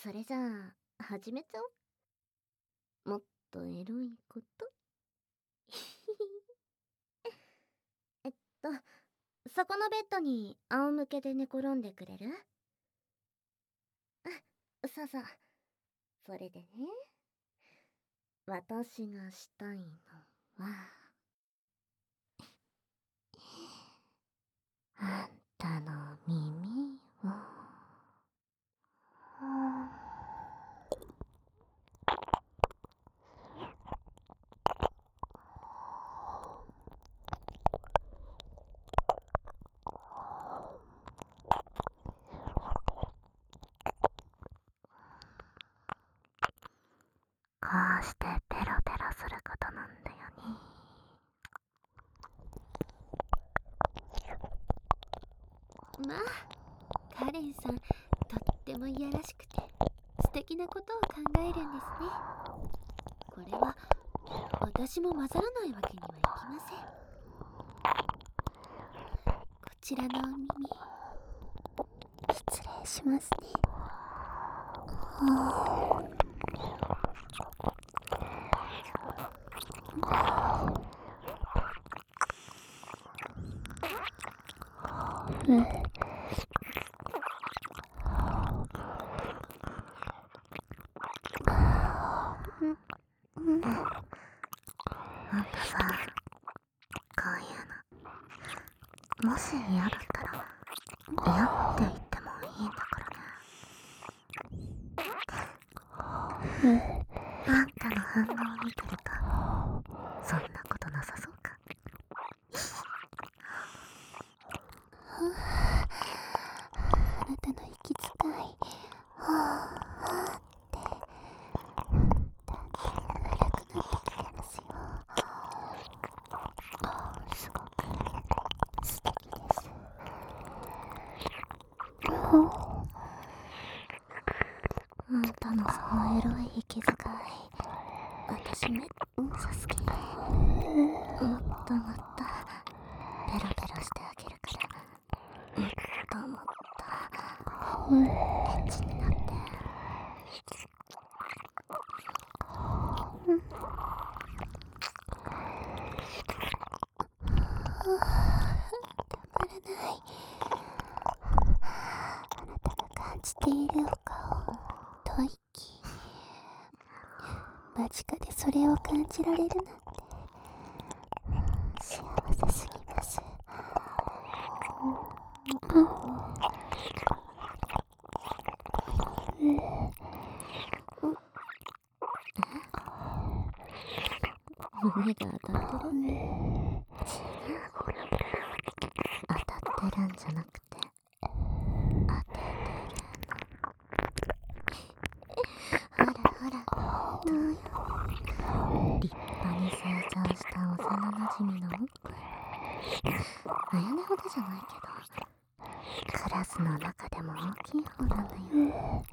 それじゃあ、始めちゃおう。もっとエロいこと。えっと、そこのベッドに仰向けで寝転んでくれる？さあさあ。それでね、私がしたいのは、あんたの耳を、こうしてペロペロすることなんだよね。まあ、カレンさん、とってもいやらしくて素敵なことを考えるんですね。これは私も混ざらないわけにはいきません。こちらのお耳、失礼しますね。あんたさ、こういうの、もし嫌だったら嫌って言ってもいいんだからね。あんたの反応を見てるとそんなことなさそうか。あなたの息遣い、ってだんだん荒くなってきてますよ。すごく素敵です。あんたのそのエロい息遣い、私めっちゃ好き。もっともっとペロペロしてあげるから、もっともっとエッチになって。たまらない。あなたが感じているお顔と息、間近でそれを感じられるなんて幸せすぎます。胸が当たってる？違う。当たってるんじゃなくて、当ててるの。ほらほら、どうよ。立派に成長した幼馴染のおっぱい。あやねほどじゃないけど、クラスの中でも大きい方なんだよ。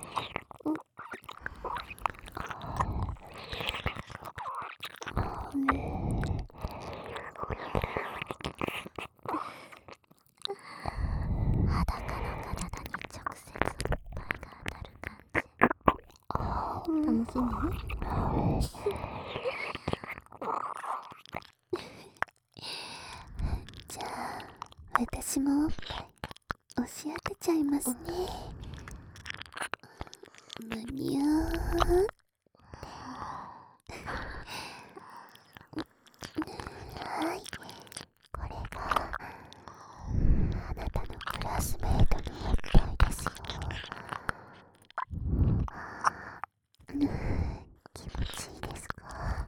裸の体に直接おっぱいが当たる感じ。楽しみ？じゃあ、私もおっぱい押し当てちゃいますね。むにゅー。はい、これがあなたのクラスメートのおっぱいですよ。気持ちいいですか？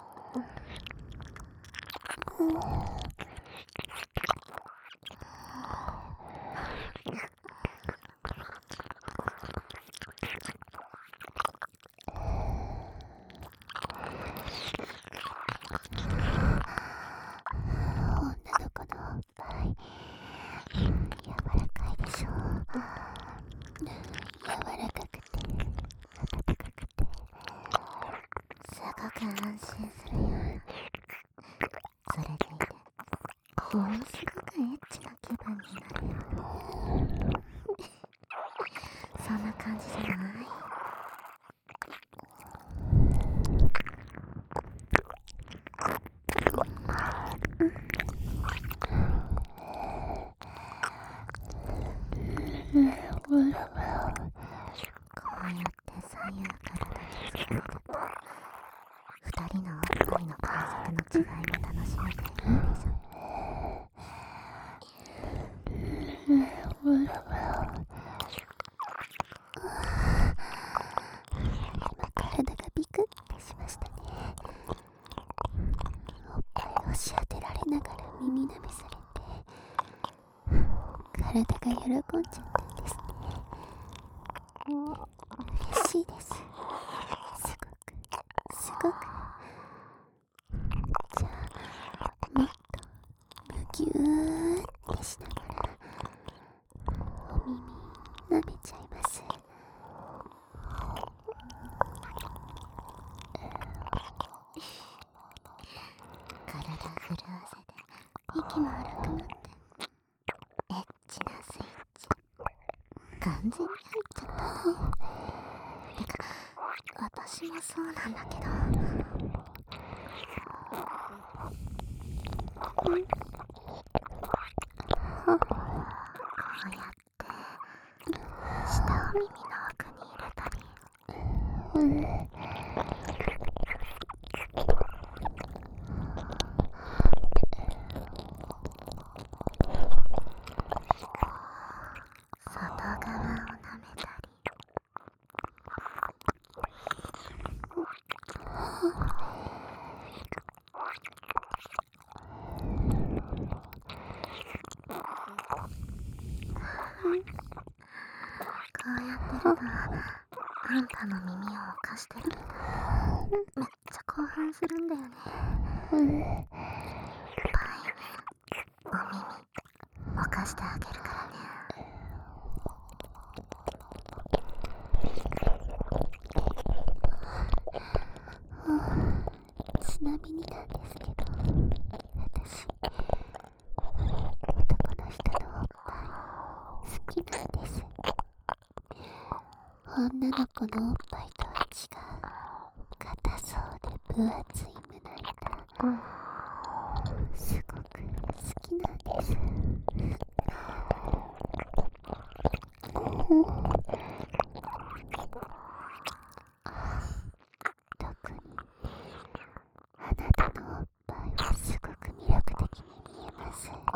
女の子のおっぱい、柔らかいでしょ。柔らかくて温かくて、すごく安心するよ。それでいてものすごくエッチな気分になるよ。そそんな感じじゃない？こうやって左右から抱きつかれると、二人のおっぱいの感触の違いも楽しめていいでしょ。体がビクってしましたね。おっぱいを押し当てられながら耳舐めされて、体が喜んじゃってんですね。嬉しいです。すごく。じゃあ、もっとむぎゅーってしながらお耳舐めちゃいます。体震わせて息も荒くなって、エッチなスイッチ完全に入っちゃったね。てか私もそうなんだけど、こうやって下を耳の奥に入れたり、外側を舐めたり、こうやってるとあんたの耳を貸してるみたい。めっちゃ興奮するんだよね。いっぱいお耳を貸してあげるからね。ちなみになんですけど、私男の人のおっぱい好きなんです。女の子のおっぱいとは違う硬そうで分厚い胸板、すごく好きなんです。特にあなたのおっぱいはすごく魅力的に見えます。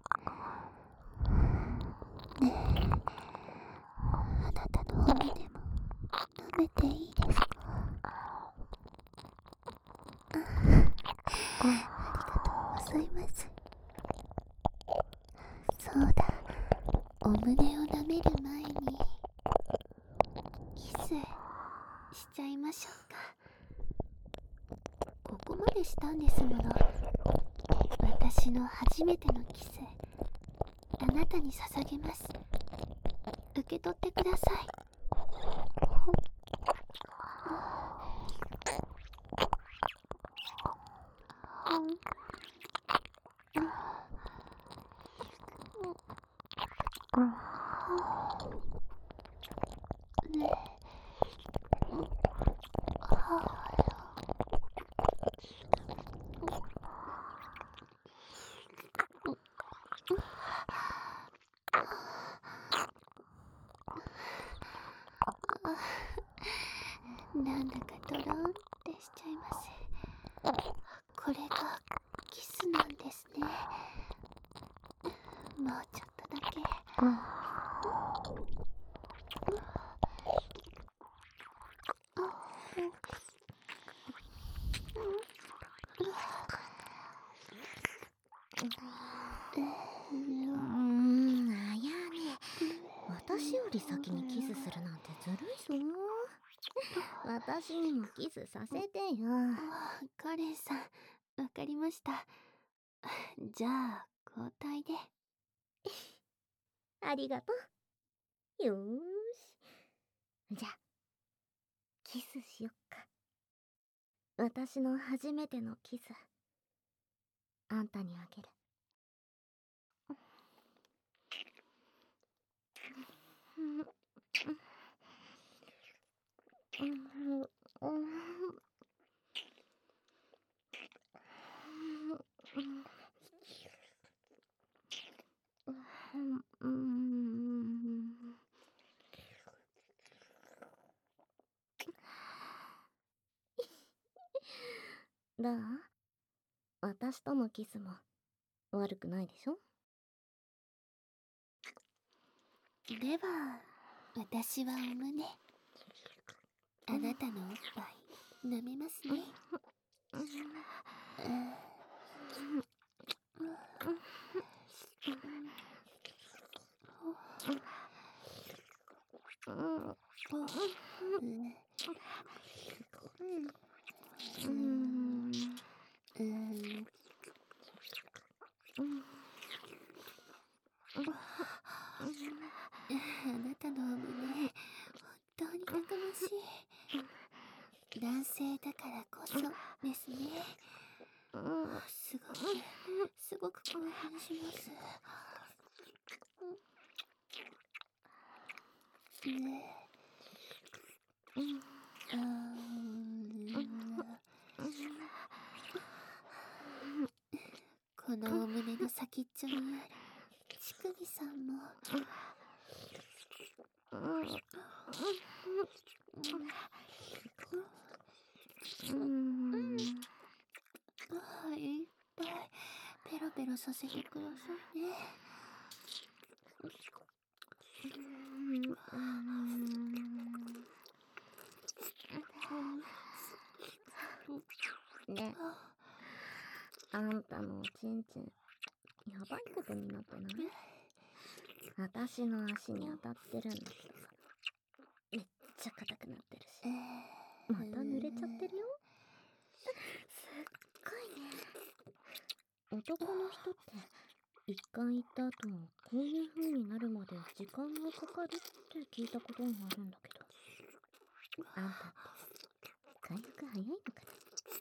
ねえ、あなたのお胸も舐めていいですか？ありがとうございます。そうだ、お胸を舐める前にキスしちゃいましょうか。ここまでしたんですもの。私の初めてのキス、あなたに捧げます。受け取ってください。なんだかドローンってしちゃいます。これがキスなんですね。もうちょっとだけ。あやね、私より先にキスするなんてずるいぞ。私にもキスさせてよ。カレンさん、わかりました。じゃあ交代で。ありがとう。よーし、じゃあキスしよっか。私の初めてのキス、あんたにあげる。 どう？私とのキスも悪くないでしょ？ では、私はお胸。あなたのおっぱい、舐めますね。あなたのお胸、本当にたくましい。男性だからこそですね。すごく興奮します。このお胸の先っちょにある乳首さんもいっぱいペロペロさせてくださいね。 ね、あんたのおちんちんやばいことになってない？私の足に当たってるんだけどさ、めっちゃ硬くなってるし、また濡れちゃってるよ。すっごいね。男の人って一回行った後こういう風になるまで時間がかかるって聞いたことがあるんだけど、あんたって回復早いのかな？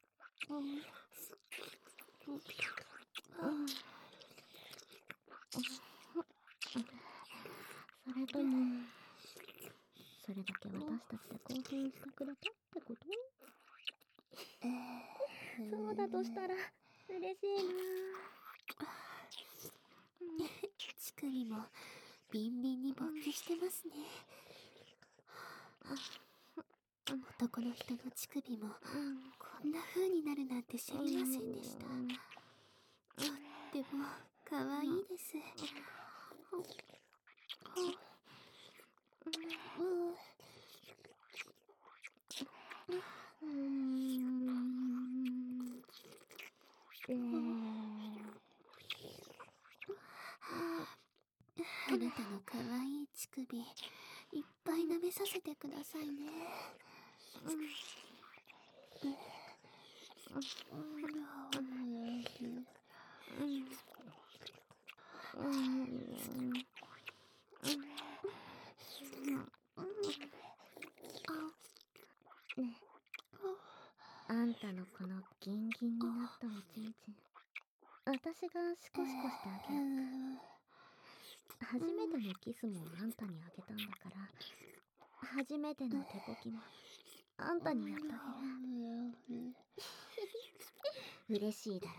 それともそれだけ私たちで興奮してくれたってこと？そうだとしたら嬉しいな。 乳首もビンビンに勃起してますね。男の人の乳首もこんな風になるなんて知りませんでした。とっても可愛いです。あなたの可愛い乳首いっぱい舐めさせてくださいね。 ねえ、あんたのこのギンギンになったおちんちん、私がシコシコしてあげようか。初めてのキスもあんたにあげたんだから、初めての手こきもあんたにやってあげる。嬉しいだろ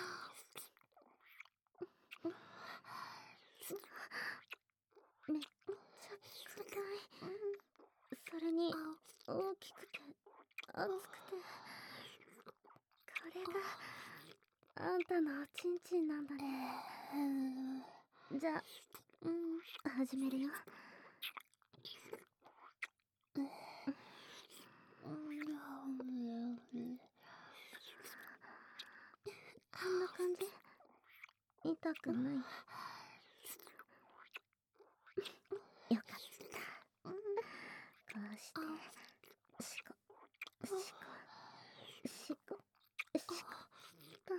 う。めっちゃ硬い。それに大きくて熱くて、これがあんたのおちんちんなんだね。じゃあ始めるよ。こんな感じ？痛くない？よかった。こうしてシコシコシコシコと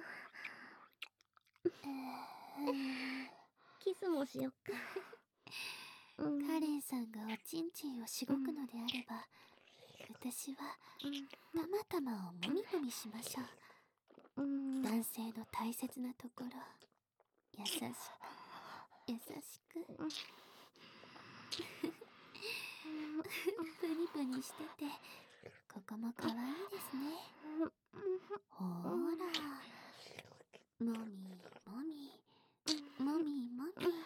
キスもしよっか。 カレンさんがおちんちんをしごくのであれば、私はたまたまをもみもみしましょう。男性の大切なところ、優しく優しくプニプニしてて、ここも可愛いですね。ほーら、もみもみもみも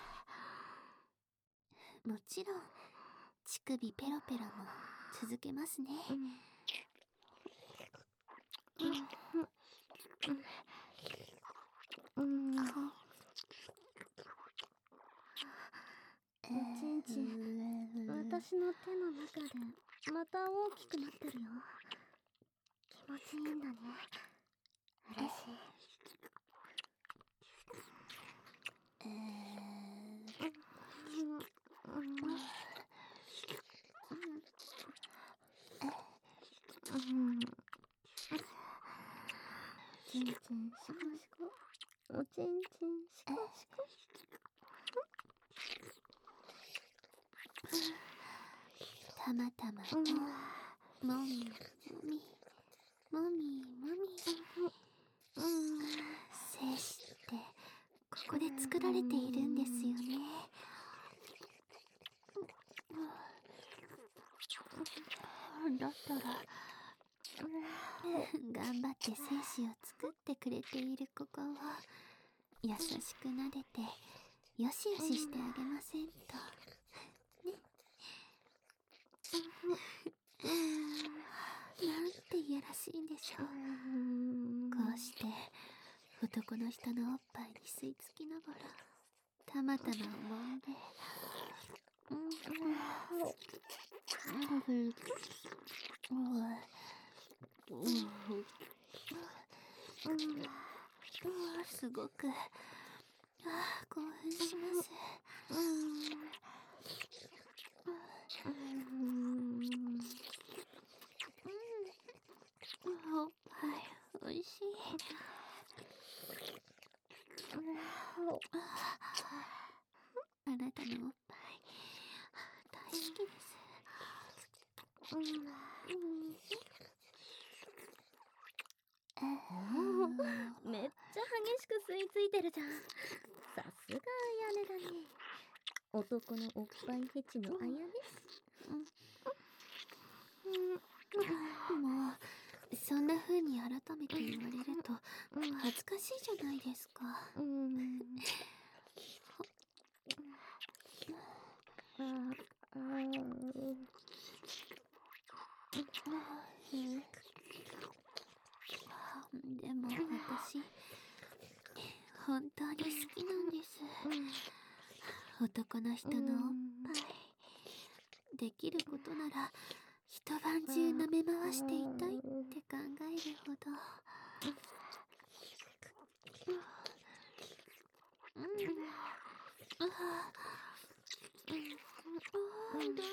み。もちろん乳首ペロペロも続けますね。 おちんちん、私の手の中でまた大きくなってるよ。気持ちいいんだね。嬉しい。ちんちんしこしこ、おちんちんしこしこ。 たまたまもみもみもみもみ精子ってここで作られているんですよね。だったら頑張って精子を作ってくれているここを優しく撫でてよしよししてあげませんとね。なんていやらしいんでしょう。こうして男の人のおっぱいに吸い付きながらたまたま揉んですごく興奮します。おっぱいおいしい。あなたのおっぱい大好きです。 めっちゃ激しく吸い付いてるじゃん。さすがあやねだね。男のおっぱいフェチのあやね。 もうそんな風に改めて言われると恥ずかしいじゃないですか。でも私本当に好きなんです。男の人のおっぱいできることなら一晩中舐め回していたいって考えるほど。大好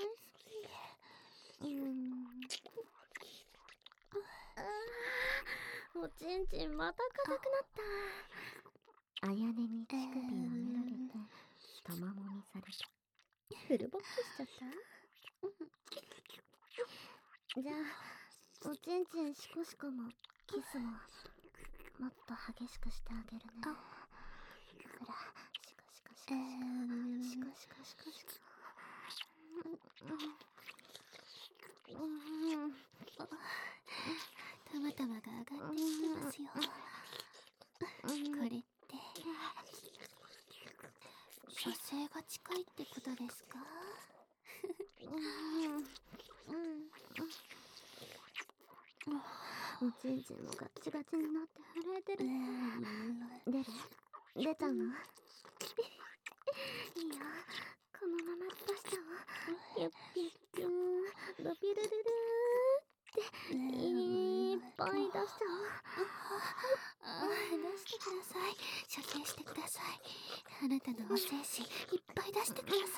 おちんちんまた硬くなった。あやねに乳首をめられて玉もみされた。フルボックしちゃった。じゃあおちんちんシコシコもキスももっと激しくしてあげるね。ほらシコシコシコシコシコシコシコシコ。 たまたまが上がってきてますよ。これって射精が近いってことですか？ おちんちんもガチガチになって震えてる。出たの？いいよ、このまま出しちゃおう。ピュッピュッピューン、ドピルルルーっていっぱい出しちゃ出してください。射精してください。あなたのお精子いっぱい出してください。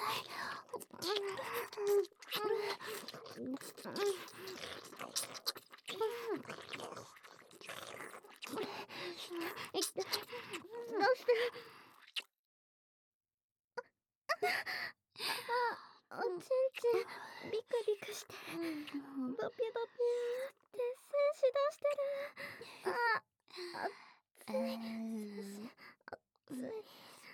どうしておちんちんビクビクしてドピュドピューって精子出してる。熱い。精子熱い。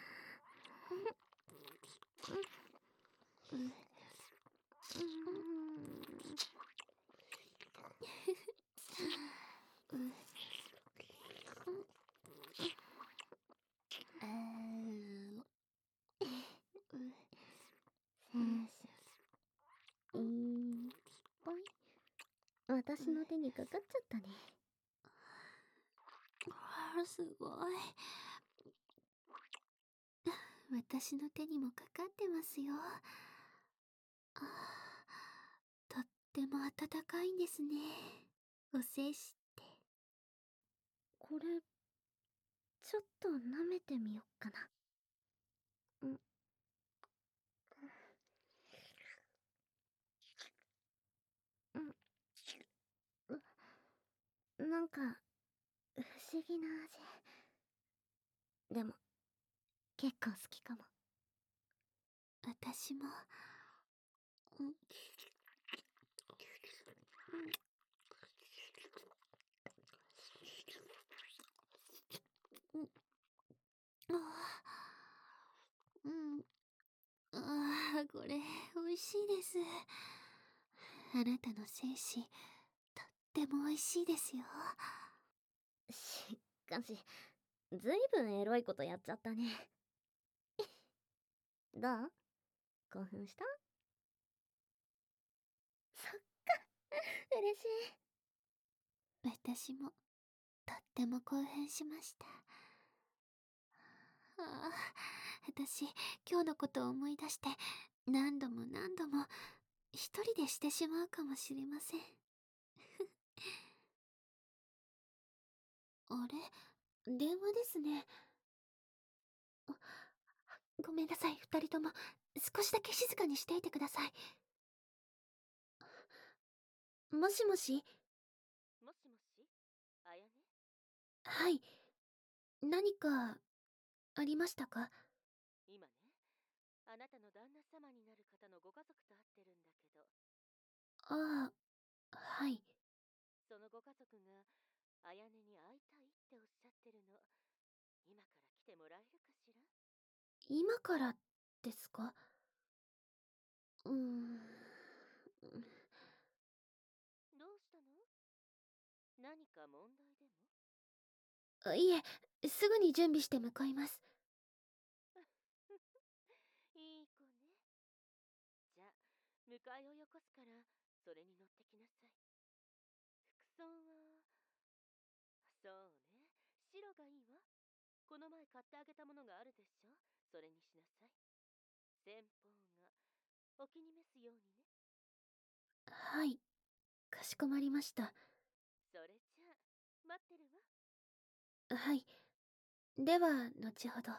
いっぱい私の手にかかっちゃったね。 すごい。私の手にもかかってますよ。あー、とっても温かいんですね。お精子って。 これ、ちょっと舐めてみよっかな。なんか、不思議な味。でも、結構好きかも。 私も、うん、うん、うん、これ、美味しいです。あなたの精子、とっても美味しいですよ。 しかし、ずいぶんエロいことやっちゃったね。どう？興奮した？そっか、嬉し私も、とっても興奮しました。ああ、私、今日のことを思い出して、何度も何度も、一人でしてしまうかもしれません。あれ、電話ですね。ごめんなさい、二人とも。少しだけ静かにしていてください。もしもし。 もしもし、あやね。 はい。何か、ありましたか？ 今ね、あなたの旦那様になる方のご家族と会ってるんだけど、 ああ、はい。 そのご家族が、あやねに会いたいっておっしゃってるの。今から来てもらえるかしら？ 今からですか？うーん。 どうしたの？何か問題でも？ いえ、すぐに準備して向かいます。 いい子ね。じゃあ、迎えをよこすから、それに乗ってきなさい。服装は、そうね、白がいいわ。この前買ってあげたものがあるでしょ？それにしなさい。先方が、お気に召すようにね。 はい、かしこまりました。 それじゃあ、待ってるわ。 はい。では、後ほど。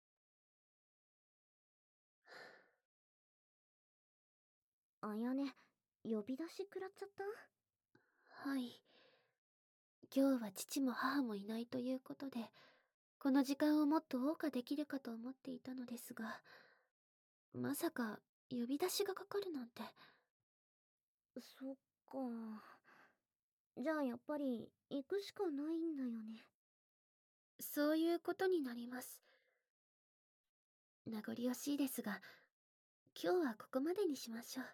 あやね、呼び出し食らっちゃった？ はい。今日は父も母もいないということで、この時間をもっと謳歌できるかと思っていたのですが、まさか呼び出しがかかるなんて。 そっか。じゃあやっぱり行くしかないんだよね。 そういうことになります。名残惜しいですが、今日はここまでにしましょう。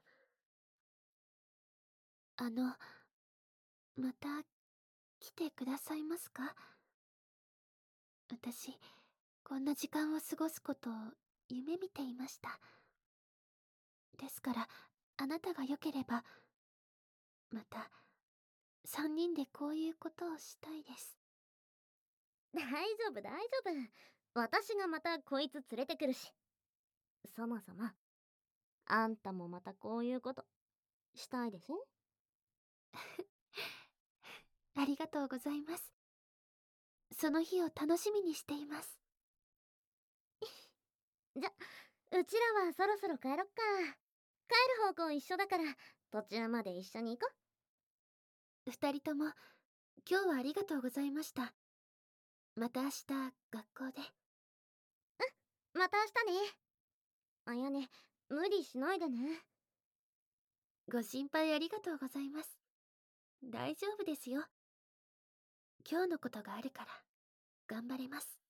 また来てくださいますか？私、こんな時間を過ごすことを夢見ていました。ですから、あなたが良ければ、また、三人でこういうことをしたいです。 大丈夫大丈夫。私がまたこいつ連れてくるし。そもそも、あんたもまたこういうことしたいでしょ？ ありがとうございます。その日を楽しみにしています。 じゃ、うちらはそろそろ帰ろっか。帰る方向一緒だから、途中まで一緒に行こ二人とも、今日はありがとうございました。また明日、学校で。 う。また明日ね。あやね、無理しないでね。 ご心配ありがとうございます。大丈夫ですよ。今日のことがあるから、頑張れます。